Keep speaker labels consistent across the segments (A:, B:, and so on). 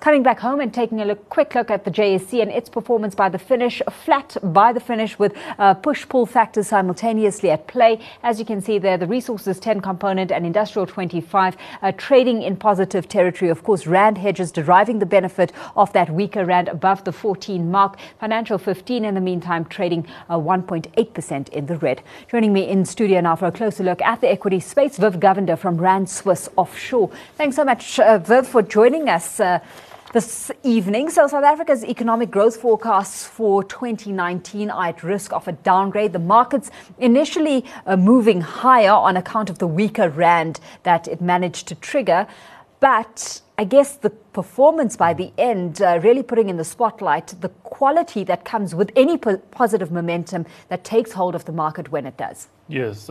A: Coming back home and taking a quick look at the JSE and its performance by the finish, flat by the finish with push-pull factors simultaneously at play. As you can see there, the Resources 10 component and Industrial 25 trading in positive territory. Of course, Rand hedges deriving the benefit of that weaker Rand above the 14 mark. Financial 15 in the meantime trading 1.8% in the red. Joining me in studio now for a closer look at the equity space, Viv Govender from Rand Swiss Offshore. Thanks so much, Viv, for joining us this evening. So South Africa's economic growth forecasts for 2019 are at risk of a downgrade. The markets initially moving higher on account of the weaker Rand that it managed to trigger. But I guess the performance by the end really putting in the spotlight the quality that comes with any positive momentum that takes hold of the market when it does.
B: Yes,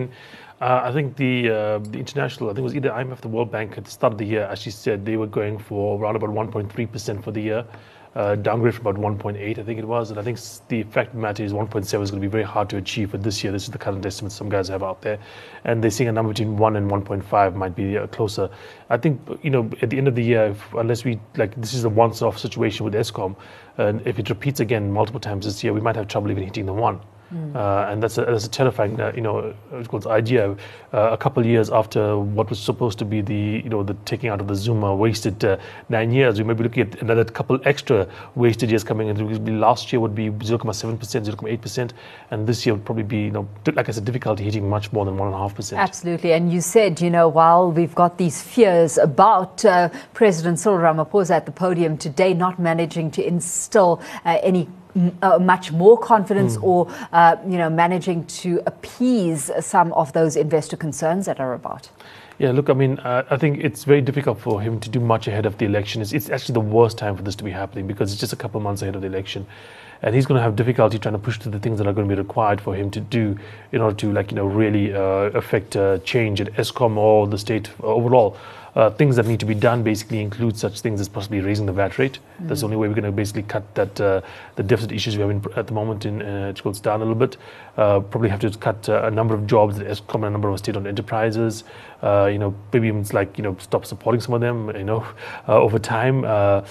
B: I think the international, I think it was either IMF or the World Bank at the start of the year, as you said, they were going for around about 1.3% for the year, downgrade from about 1.8, I think it was. And I think the fact of the matter is 1.7 is going to be very hard to achieve for this year. This is the current estimate some guys have out there. And they're seeing a number between 1 and 1.5 might be closer. I think, at the end of the year, unless this is a once-off situation with Eskom, and if it repeats again multiple times this year, we might have trouble even hitting the 1. And that's a terrifying, idea. A couple of years after what was supposed to be the taking out of the Zuma wasted 9 years, we may be looking at another couple extra wasted years coming in. Last year would be 0.7%, 0.8%, and this year would probably be, like I said, difficulty hitting much more than 1.5%.
A: Absolutely, and you said, while we've got these fears about President Cyril Ramaphosa at the podium today not managing to instill any much more confidence or, managing to appease some of those investor concerns that are about.
B: Yeah, look, I think it's very difficult for him to do much ahead of the election. It's actually the worst time for this to be happening because it's just a couple of months ahead of the election. And he's going to have difficulty trying to push through the things that are going to be required for him to do in order to, really affect change at Eskom or the state overall. Things that need to be done basically include such things as possibly raising the VAT rate. That's the only way we're going to basically cut that the deficit issues we have at the moment it goes down a little bit. Probably have to cut a number of jobs at Eskom and a number of state-owned enterprises. Maybe even stop supporting some of them. Over time.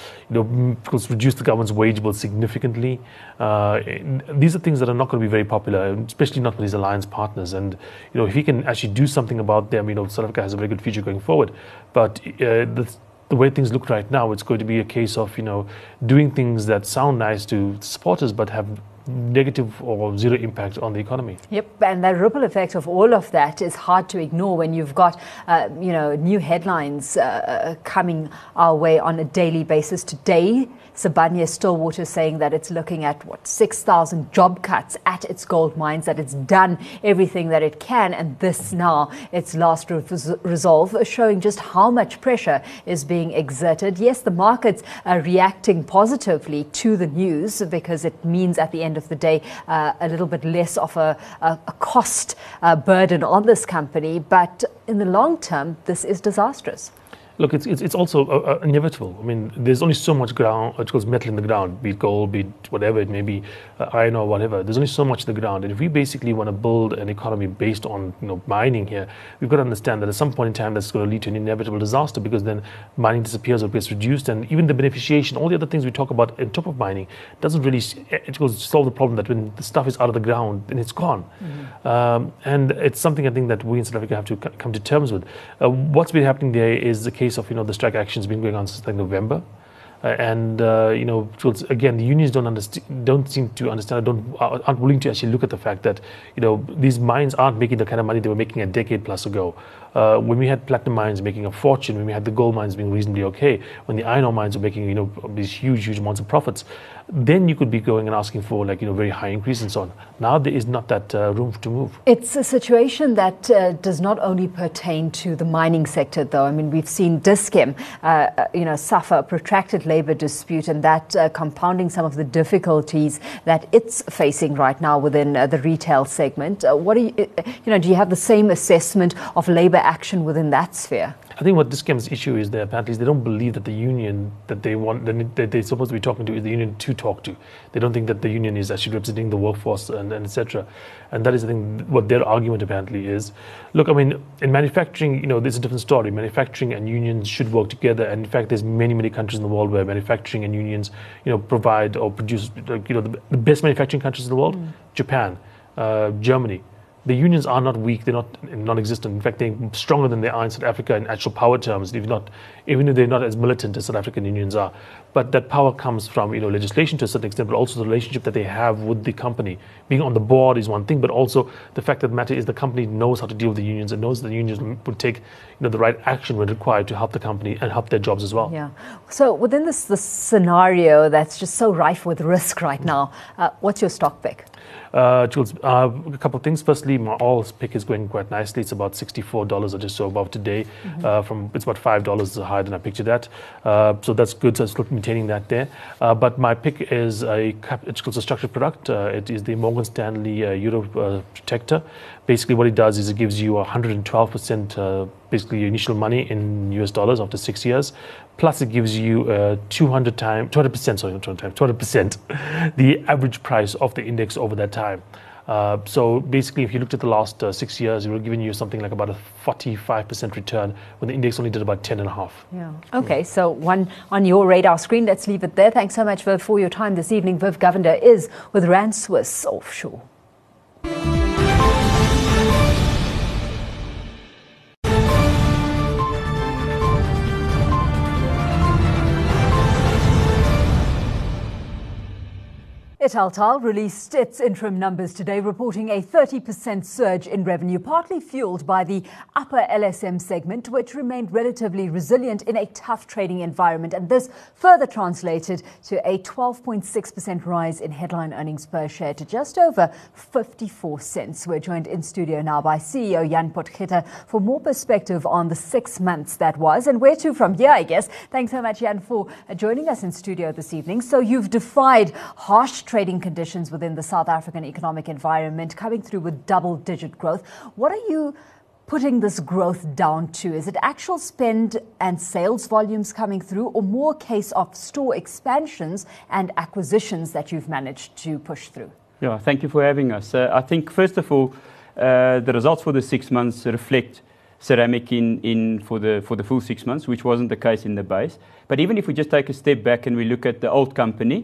B: Reduce the government's wage bill significantly. These are things that are not going to be very popular, especially not with his alliance partners. And if he can actually do something about them, South Africa has a very good future going forward. But the way things look right now, it's going to be a case of doing things that sound nice to supporters but have negative or zero impact on the economy.
A: Yep, and the ripple effect of all of that is hard to ignore when you've got, new headlines coming our way on a daily basis. Today, Sibanye-Stillwater saying that it's looking at 6,000 job cuts at its gold mines, that it's done everything that it can, and this now its last resolve, showing just how much pressure is being exerted. Yes, the markets are reacting positively to the news because it means at the end of the day a little bit less of a cost burden on this company, but in the long term this is disastrous.
B: Look, it's also inevitable. There's only so much ground, it goes metal in the ground, be it gold, be it whatever it may be, iron or whatever. There's only so much in the ground. And if we basically want to build an economy based on mining here, we've got to understand that at some point in time that's going to lead to an inevitable disaster because then mining disappears or gets reduced. And even the beneficiation, all the other things we talk about on top of mining, doesn't really solve the problem that when the stuff is out of the ground, then it's gone. And it's something I think that we in South Africa have to come to terms with. What's been happening there is the case of the strike action's been going on since November, again the unions don't seem to understand, aren't willing to actually look at the fact that these mines aren't making the kind of money they were making a decade plus ago. When we had platinum mines making a fortune, when we had the gold mines being reasonably okay, when the iron ore mines were making these huge amounts of profits, then you could be going and asking for very high increase and so on. Now there is not that room to move.
A: It's a situation that does not only pertain to the mining sector, though. We've seen Dis-Chem, suffer a protracted labour dispute, and that compounding some of the difficulties that it's facing right now within the retail segment. Do you have the same assessment of labour action within that sphere?
B: I think what Dis-Chem's issue is there apparently is they don't believe that the union that they want, that they're supposed to be talking to, is the union to talk to. They don't think that the union is actually representing the workforce and etc. And that is, I think, what their argument apparently is. Look, I mean, in manufacturing, there's a different story. Manufacturing and unions should work together. And in fact, there's many countries in the world where manufacturing and unions, provide or produce, the best manufacturing countries in the world, Japan, Germany. The unions are not weak, they're not non-existent. In fact, they're stronger than they are in South Africa in actual power terms, even if they're not as militant as South African unions are. But that power comes from legislation to a certain extent, but also the relationship that they have with the company. Being on the board is one thing, but also the fact that the matter is the company knows how to deal with the unions and knows that the unions would take the right action when required to help the company and help their jobs as well.
A: Yeah. So within this scenario that's just so rife with risk right now, what's your stock pick?
B: Jules, a couple of things. Firstly, my oil pick is going quite nicely. It's about $64 or just so above today. It's about $5 higher than I picked it at. So that's good. So it's maintaining that there. But my pick is it's a structured product. It is the Morgan Stanley Euro Protector. Basically, what it does is it gives you 112% basically your initial money in US dollars after 6 years. Plus, it gives you 200% the average price of the index over that time. So basically, if you looked at the last 6 years, it would have given you something like about a 45% return when the index only did about 10.5.
A: Yeah. Okay, so one on your radar screen. Let's leave it there. Thanks so much, Viv, for your time this evening. Viv Govender is with Rand Swiss Offshore. Italtile released its interim numbers today, reporting a 30% surge in revenue, partly fueled by the upper LSM segment, which remained relatively resilient in a tough trading environment. And this further translated to a 12.6% rise in headline earnings per share to just over 54 cents. We're joined in studio now by CEO Jan Potgieter for more perspective on the 6 months that was and where to from here, I guess. Thanks so much, Jan, for joining us in studio this evening. So you've defied harsh trading conditions within the South African economic environment, coming through with double-digit growth. What are you putting this growth down to? Is it actual spend and sales volumes coming through, or more case of store expansions and acquisitions that you've managed to push through?
C: Yeah, thank you for having us. I think, first of all, the results for the 6 months reflect ceramic in for the full 6 months, which wasn't the case in the base. But even if we just take a step back and we look at the old company,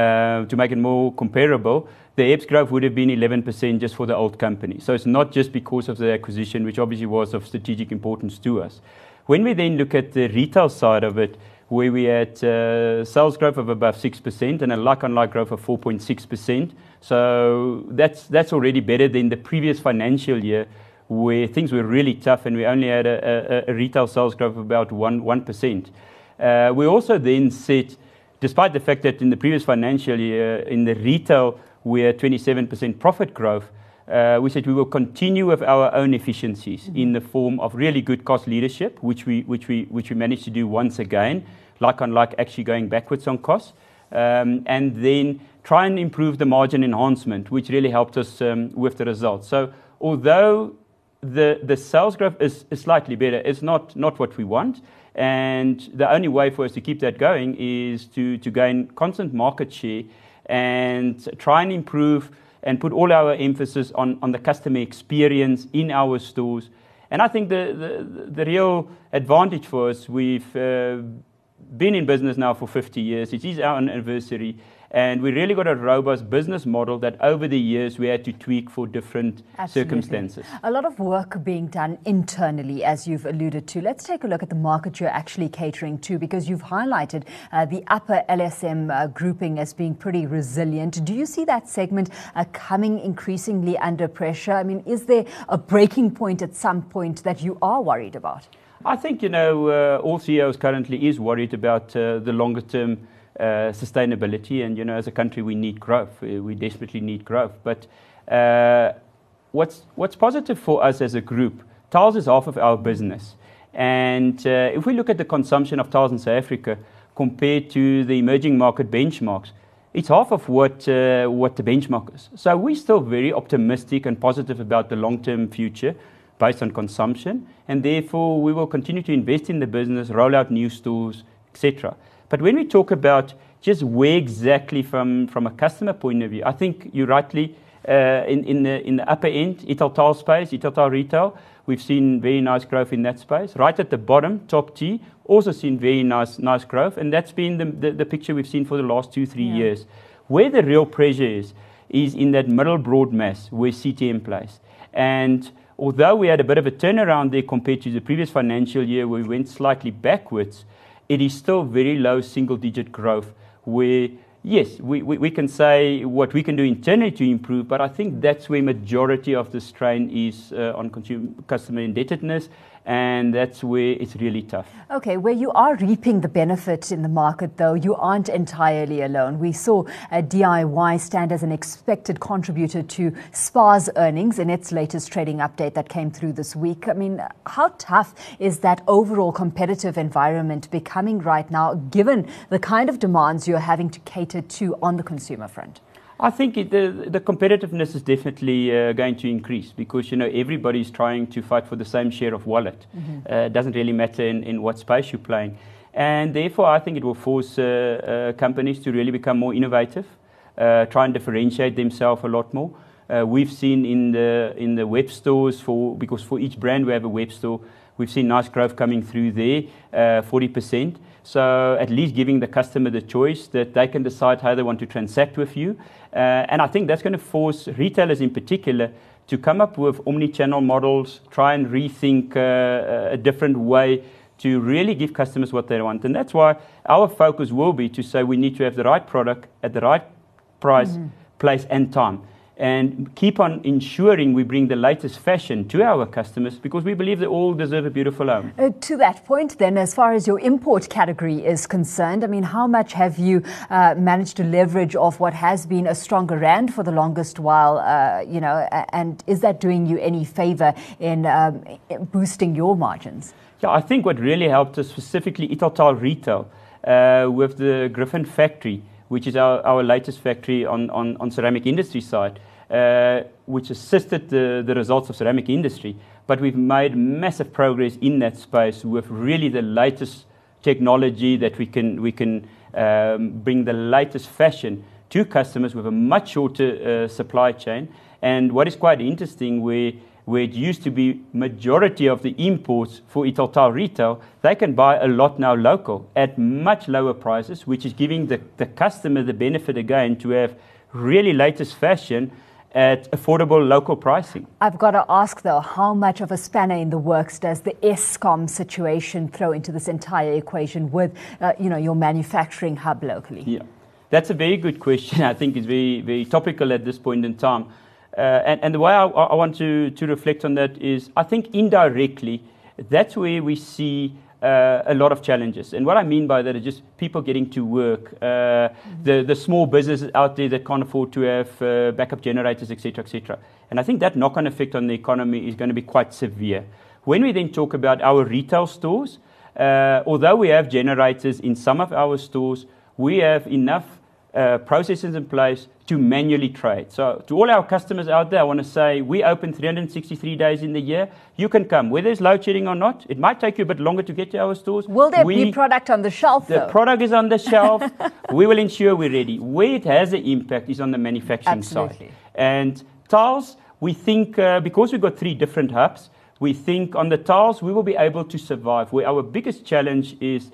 C: to make it more comparable, the EPS growth would have been 11% just for the old company. So it's not just because of the acquisition, which obviously was of strategic importance to us. When we then look at the retail side of it, where we had sales growth of above 6% and a like-on-like growth of 4.6%. So that's already better than the previous financial year, where things were really tough and we only had a retail sales growth of about 1%. We also then said, despite the fact that in the previous financial year, in the retail, we had 27% profit growth, we said we will continue with our own efficiencies in the form of really good cost leadership, which we managed to do once again, like actually going backwards on costs, and then try and improve the margin enhancement, which really helped us with the results. So although the sales growth is slightly better, it's not what we want. And the only way for us to keep that going is to gain constant market share and try and improve and put all our emphasis on the customer experience in our stores. And I think the real advantage for us, we've been in business now for 50 years. It is our anniversary. And we really got a robust business model that over the years we had to tweak for different circumstances.
A: A lot of work being done internally, as you've alluded to. Let's take a look at the market you're actually catering to, because you've highlighted the upper LSM grouping as being pretty resilient. Do you see that segment coming increasingly under pressure? I mean, is there a breaking point at some point that you are worried about?
C: I think, all CEOs currently is worried about the longer term sustainability, and as a country we need growth. We desperately need growth. But what's positive for us as a group, tiles is half of our business, and if we look at the consumption of tiles in South Africa compared to the emerging market benchmarks, it's half of what the benchmark is. So we're still very optimistic and positive about the long-term future. based on consumption, and therefore we will continue to invest in the business, roll out new stores, etc. But when we talk about just where exactly from a customer point of view, I think you rightly in the upper end, Italtile space, Italtile retail, we've seen very nice growth in that space. Right at the bottom, Top T, also seen very nice growth, and that's been the picture we've seen for the last 2-3 years. Where the real pressure is in that middle broad mass where CTM plays. And although we had a bit of a turnaround there compared to the previous financial year where we went slightly backwards, it is still very low single-digit growth where, yes, we can say what we can do internally to improve, but I think that's where majority of the strain is on customer indebtedness, and that's where it's really tough.
A: Okay, where you are reaping the benefit in the market, though, you aren't entirely alone. We saw DIY stand as an expected contributor to SPAR's earnings in its latest trading update that came through this week. I mean, how tough is that overall competitive environment becoming right now, given the kind of demands you're having to cater to on the consumer front?
C: I think the competitiveness is definitely going to increase because, everybody's trying to fight for the same share of wallet. It doesn't really matter in what space you're playing. And therefore, I think it will force companies to really become more innovative, try and differentiate themselves a lot more. We've seen in the web stores, because for each brand we have a web store, we've seen nice growth coming through there, 40%. So at least giving the customer the choice that they can decide how they want to transact with you. And I think that's going to force retailers in particular to come up with omni-channel models, try and rethink a different way to really give customers what they want. And that's why our focus will be to say we need to have the right product at the right price, place and time. And keep on ensuring we bring the latest fashion to our customers because we believe they all deserve a beautiful home.
A: To that point then, as far as your import category is concerned, I mean, how much have you managed to leverage off what has been a stronger rand for the longest while, and is that doing you any favour in boosting your margins?
C: Yeah, I think what really helped us, specifically Italtile Retail, with the Griffin factory, which is our latest factory on ceramic industry side, which assisted the results of ceramic industry. But we've made massive progress in that space with really the latest technology that we can bring the latest fashion to customers with a much shorter supply chain. And what is quite interesting, where it used to be majority of the imports for Italtile Retail, they can buy a lot now local at much lower prices, which is giving the customer the benefit again to have really latest fashion at affordable local pricing.
A: I've got to ask though, how much of a spanner in the works does the Eskom situation throw into this entire equation with your manufacturing hub locally?
C: Yeah, that's a very good question. I think it's very, very topical at this point in time. And the way I want to reflect on that is, I think indirectly, that's where we see a lot of challenges. And what I mean by that is just people getting to work, the small businesses out there that can't afford to have backup generators, etc., etc. And I think that knock-on effect on the economy is going to be quite severe. When we then talk about our retail stores, although we have generators in some of our stores, we have enough processes in place to manually trade. So to all our customers out there, I want to say we open 363 days in the year. You can come, whether it's load shedding or not. It might take you a bit longer to get to our stores.
A: Will there be product on the shelf, though?
C: The product is on the shelf. We will ensure we're ready. Where it has an impact is on the manufacturing side. And tiles, we think, because we've got 3 different hubs, we think on the tiles we will be able to survive. Where our biggest challenge is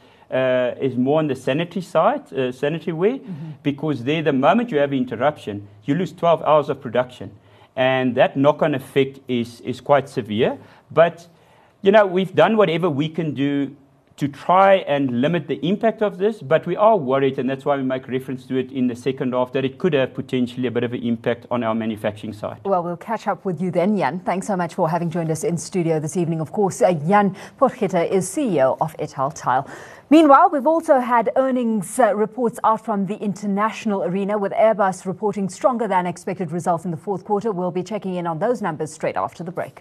C: more on the sanitary side, sanitary ware, because there, the moment you have an interruption, you lose 12 hours of production. And that knock-on effect is quite severe. But, we've done whatever we can do to try and limit the impact of this, but we are worried, and that's why we make reference to it in the second half, that it could have potentially a bit of an impact on our manufacturing side.
A: Well, we'll catch up with you then, Jan. Thanks so much for having joined us in studio this evening. Of course, Jan Potgieter is CEO of Italtile. Meanwhile, we've also had earnings reports out from the international arena, with Airbus reporting stronger than expected results in the fourth quarter. We'll be checking in on those numbers straight after the break.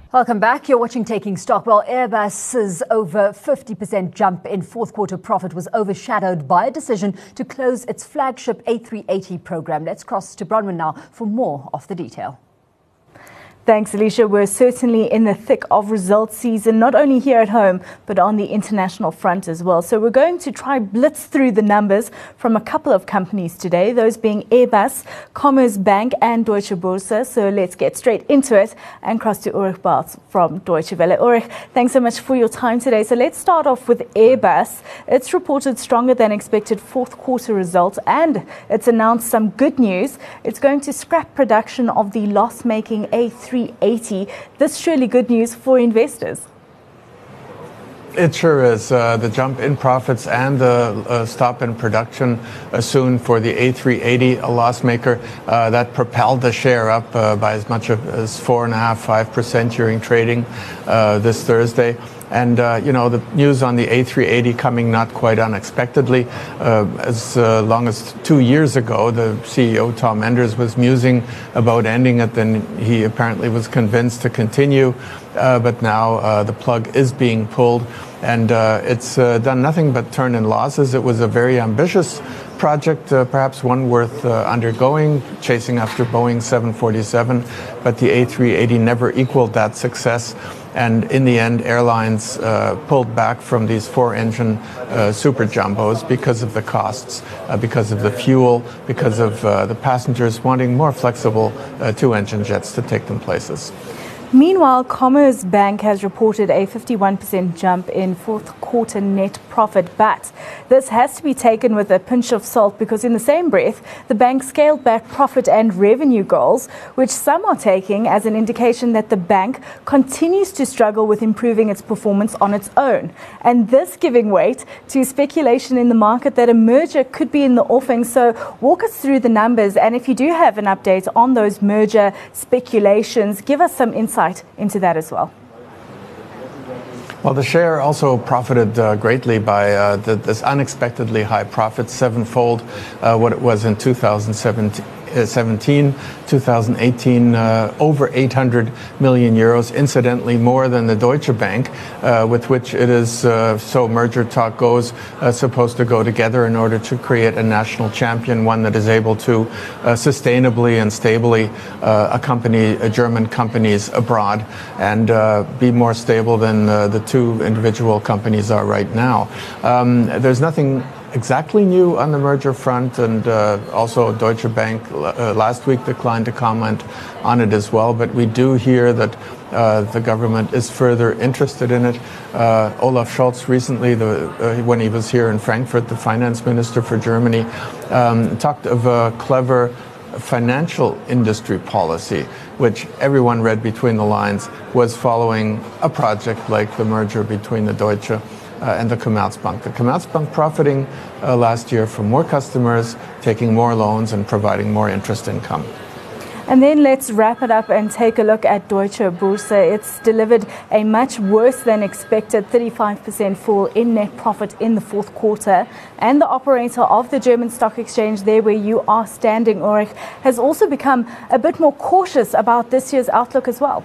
A: Welcome back. You're watching Taking Stock. Well, Airbus's over 50% jump in fourth quarter profit was overshadowed by a decision to close its flagship A380 program. Let's cross to Bronwyn now for more of the detail.
D: Thanks, Alicia. We're certainly in the thick of results season, not only here at home, but on the international front as well. So we're going to try blitz through the numbers from a couple of companies today, those being Airbus, Commerzbank and Deutsche Börse. So let's get straight into it and cross to Ulrich Bartz from Deutsche Welle. Ulrich, thanks so much for your time today. So let's start off with Airbus. It's reported stronger than expected fourth quarter results, and it's announced some good news. It's going to scrap production of the loss-making A380. This surely good news for investors.
E: It sure is. The jump in profits and the stop in production soon for the A380, a loss maker, that propelled the share up by as much as 4.5–5% during trading this Thursday. And, the news on the A380 coming not quite unexpectedly. As long as 2 years ago, the CEO, Tom Enders, was musing about ending it. Then he apparently was convinced to continue. But now the plug is being pulled. And it's done nothing but turn in losses. It was a very ambitious project, perhaps one worth undergoing, chasing after Boeing 747. But the A380 never equaled that success. And in the end, airlines pulled back from these four-engine super jumbos because of the costs, because of the fuel, because of the passengers wanting more flexible two-engine jets to take them places.
D: Meanwhile, Commerzbank has reported a 51% jump in fourth quarter net profit, but this has to be taken with a pinch of salt because in the same breath, the bank scaled back profit and revenue goals, which some are taking as an indication that the bank continues to struggle with improving its performance on its own. And this giving weight to speculation in the market that a merger could be in the offing. So walk us through the numbers, and if you do have an update on those merger speculations, give us some insight into that as well.
E: Well, the share also profited greatly by this unexpectedly high profit, sevenfold what it was in 2017, 2018, over 800 million euros, incidentally more than the Deutsche Bank, with which it is, so merger talk goes, supposed to go together in order to create a national champion, one that is able to sustainably and stably accompany German companies abroad and be more stable than the two individual companies are right now. There's nothing exactly new on the merger front, and also Deutsche Bank last week declined to comment on it as well. But we do hear that the government is further interested in it. Olaf Scholz recently, when he was here in Frankfurt, the finance minister for Germany, talked of a clever financial industry policy, which everyone read between the lines was following a project like the merger between the Deutsche and the Commerzbank. The Commerzbank profiting last year from more customers, taking more loans and providing more interest income.
D: And then let's wrap it up and take a look at Deutsche Börse. It's delivered a much worse than expected 35% fall in net profit in the fourth quarter. And the operator of the German stock exchange, there where you are standing, Ulrich, has also become a bit more cautious about this year's outlook as well.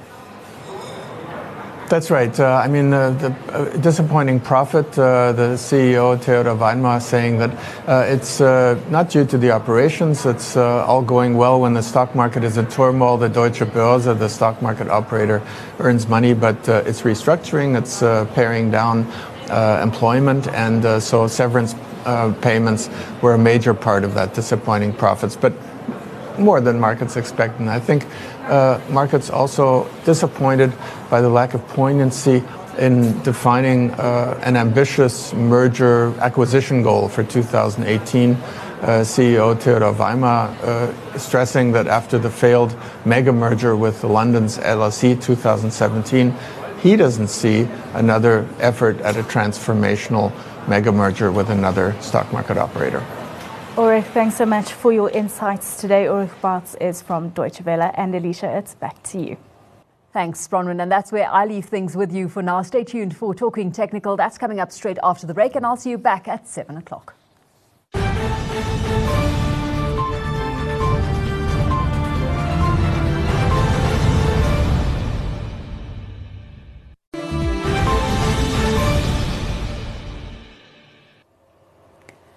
E: That's right. The disappointing profit, the CEO, Theodor Weimer, saying that it's not due to the operations. It's all going well when the stock market is in turmoil. The Deutsche Börse, the stock market operator, earns money, but it's restructuring, it's paring down employment, and so severance payments were a major part of that disappointing profits. But more than markets expect. And I think markets also disappointed by the lack of poignancy in defining an ambitious merger acquisition goal for 2018. CEO Theodor Weimer stressing that after the failed mega merger with London's LSE 2017, he doesn't see another effort at a transformational mega merger with another stock market operator.
D: Ulrich, thanks so much for your insights today. Ulrich Bartz is from Deutsche Welle. And Alicia, it's back to you.
A: Thanks, Bronwyn. And that's where I leave things with you for now. Stay tuned for Talking Technical. That's coming up straight after the break, and I'll see you back at 7 o'clock.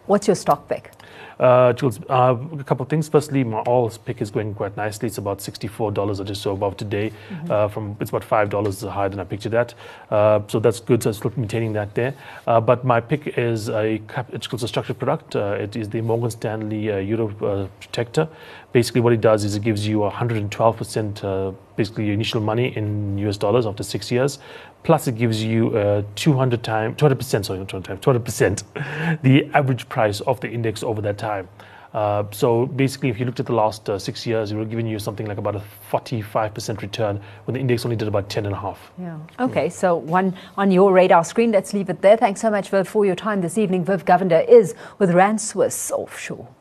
A: What's your stock pick?
B: Jules, a couple of things. Firstly, my oil pick is going quite nicely. It's about $64 or just so above today. It's about $5 higher than I picked it at. So that's good. So I'm still maintaining that there. But my pick is it's a structured product. It is the Morgan Stanley Euro Protector. Basically, what it does is it gives you 112% basically your initial money in US dollars after 6 years. Plus, it gives you 200% the average price of the index over that time. So basically, if you looked at the last 6 years, it would have given you something like about a 45% return when the index only did about 10.5.
A: Yeah. Okay, so one on your radar screen. Let's leave it there. Thanks so much, Viv, for your time this evening. Viv Govender is with Rand Swiss Offshore.